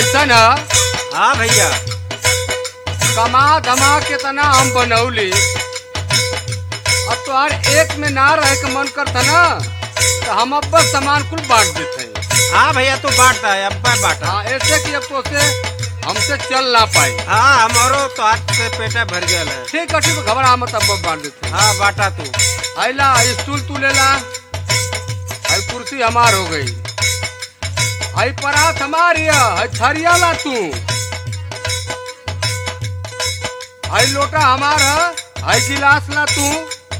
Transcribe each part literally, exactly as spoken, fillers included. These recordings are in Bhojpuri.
ऐसा ना। हाँ भैया, कमा धमा कितना हम बनौली अब तो हर एक में ना रह के मन करता ना तो हम अब बस सामान कुल बांट देते हैं। हाँ भैया तू बांटता है, अब मैं बांटा। हाँ ऐसे कि अब तो से हमसे चल ना पाए। हाँ हमारो तो हाथ से पेटा भर गया है। ठीक है ठीक, घबरा मत, अब बांट देते हैं। हाँ बांटा तू। आइला स्टूल तू ले ला, आई कुर्सी हमार हो गई, आई परात हमारी है, आई थरिया ला तू, आई लोटा हमार है, आई गिलास ला तू।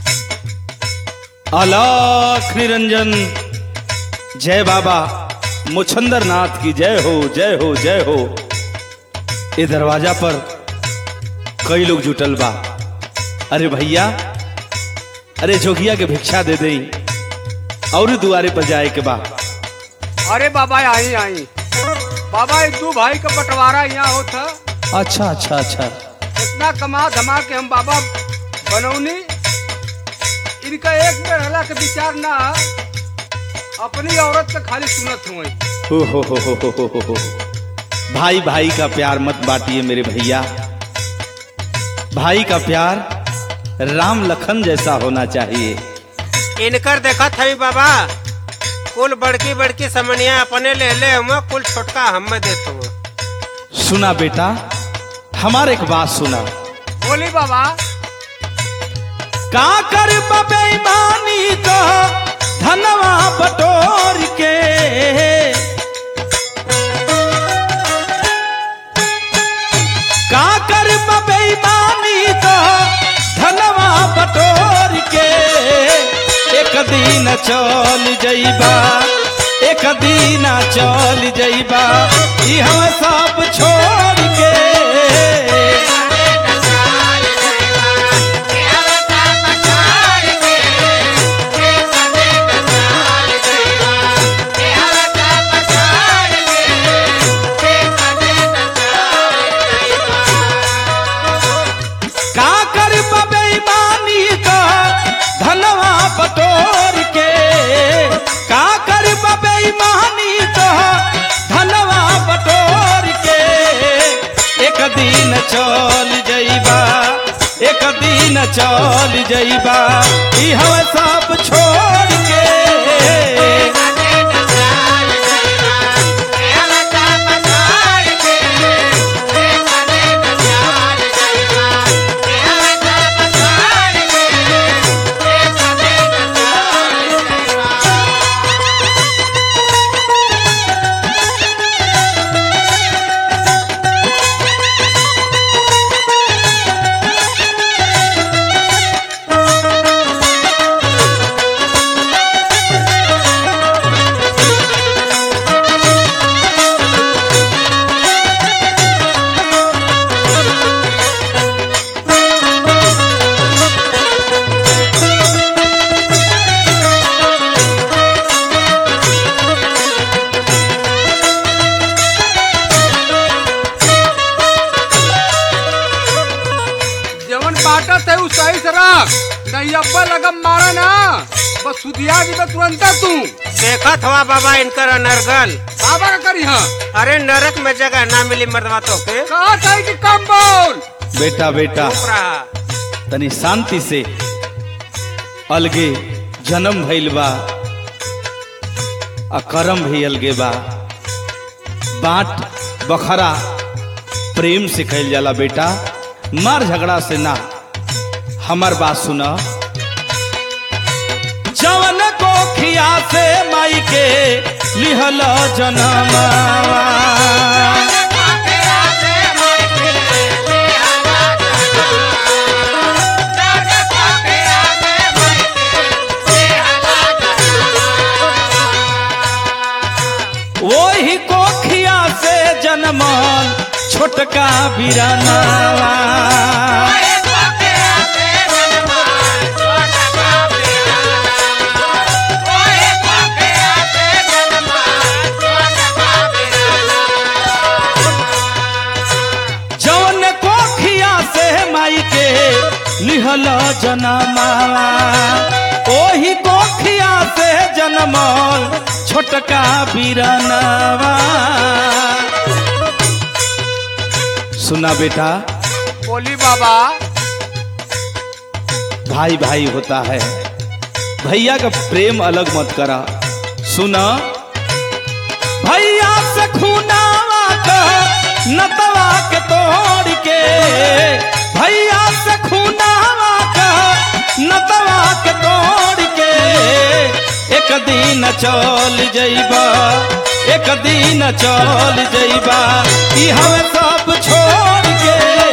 अलख निरंजन जय बाबा मुछंदर नाथ की जय हो जय हो जय हो। ये दरवाजा पर कई लोग जुटल बा। अरे भैया, अरे जोगिया के भिक्षा दे दे और दुआरे पर जाए के बा। अरे बाबा आई आई बाबा, ये दू भाई का बंटवारा यहाँ होता। अच्छा अच्छा अच्छा, इतना कमा धमा के हम बाबा बनौनी, इनका एक में रहला के विचार ना, अपनी औरत का खाली सुनत हुई। हो हो हो हो हो हो हो। भाई भाई का प्यार मत बांटिए मेरे भैया। भाई का प्यार राम लखन जैसा होना चाहिए। इनकर देखा था बाबा, कुल बड़की बड़की समनिया अपने ले ले हम, कुल छोटका हम में देते हुए। सुना बेटा, हमारे एक बात सुना। बोली बाबा। का कर बेईमानी तो धनवा बटोर के, का कर बेईमानी तो धनवा बटोर के। एक दिन चल जइबा, एक दिन चल जइबा, ई हम सब छोड़ के। बटोर के का कर बेईमानी तो धनवा बटोर के। एक दिन चल जइबा, एक दिन चल जइबा, ई हम सब छोड़ के। सही से रख, नहीं अब्बा लगम मारा ना, बस सुधिया जी में तुरंत तू देखा था बाबा इनकर अनर्गल। बाबा का करी। हाँ अरे नरक में जगह ना मिली मर्दवा तो के। कहा चाहिए कि कम बोल। बेटा बेटा तनी शांति से, अलगे जन्म भइल बा, आ करम भी अलगे बा। बांट बखरा प्रेम से कइल जाला बेटा, मार झगड़ा से ना। हमार बात सुना। जवन को खिया से माई के लिहल जनमवा, वही को खिया से जन्मल छोटका बिरनवा। लिहल जनमावा, ओही कोखिया से जन्मल छोटका बिरनवा। सुना बेटा, बोली बाबा। भाई भाई होता है, भैया का प्रेम अलग मत करा। सुना, भैया से खूनावा का नतवा के तोड़ के, भैया से खूनावा का नतवा के तोड़ के, एक दिन चल जइबा, एक दिन चल जइबा, ई हमें सब छोड़ के।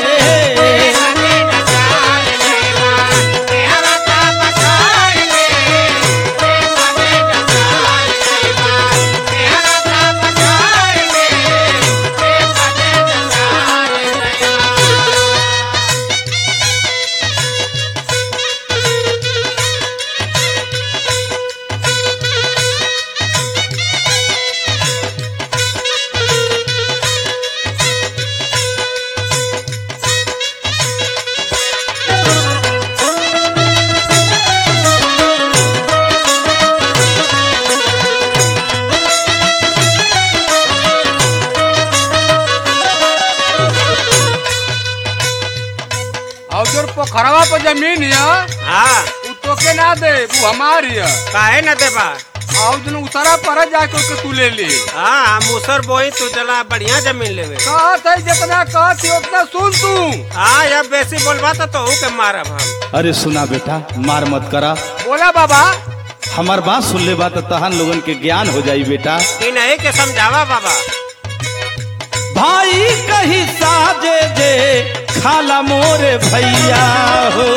और जो पोखरवा पर जमीन है, हाँ उ तोके ना दे, वो हमारी है। काहे न देबा? और जो उसरा पर जाके उसके तू ले ली। हाँ मूसर बोई तू चला बढ़िया जमीन लेवे। कहत है जितना कहती उतना सुन तू। हाँ जब बेसी बोलबा तो तोहू के मारब हम। अरे सुना बेटा, मार मत करा। बोला बाबा। हमार बात सुन ले बात तहन लोगन के ज्ञान हो जाई बेटा। ई नहीं के समझावा बाबा। भाई कही साजे जे खाला मोरे भैया हो,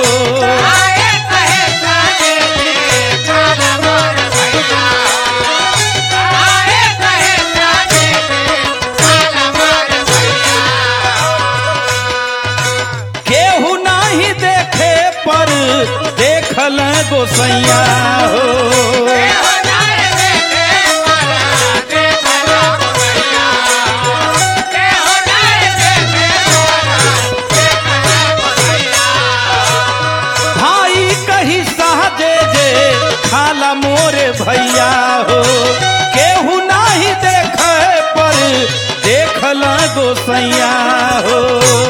केहू नहीं देखे पर देखल गोसैया हो, खाला मोरे भैया हो, केहू नहीं देखे पर देखला गोसैया हो।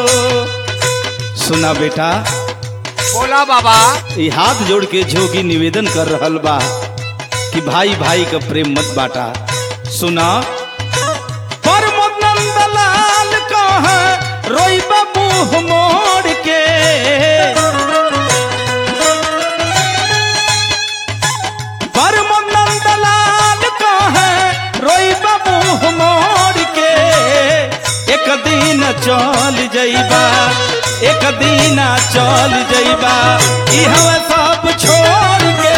सुना बेटा। बोला बाबा। ये हाथ जोड़ के जोगी निवेदन कर रहल बा कि भाई भाई का प्रेम मत बाटा। सुना, पर नंदलाल कहा रोइबा मुँह मोड़ के, एक दिन चल जइबा, एक दिन चल जइबा, ई हमें सब छोड़ के।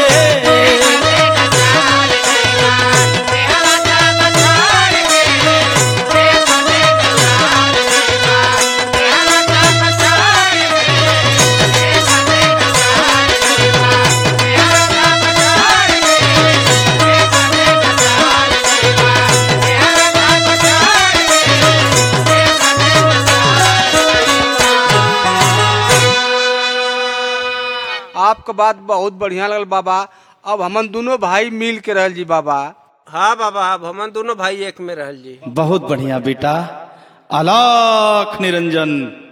आपका बात बहुत बढ़िया लगल बाबा। अब हमन दोनों भाई मिल के रहल जी बाबा। हाँ बाबा, अब हमन दोनों भाई एक में रहल जी। बहुत बढ़िया बेटा। अलख निरंजन।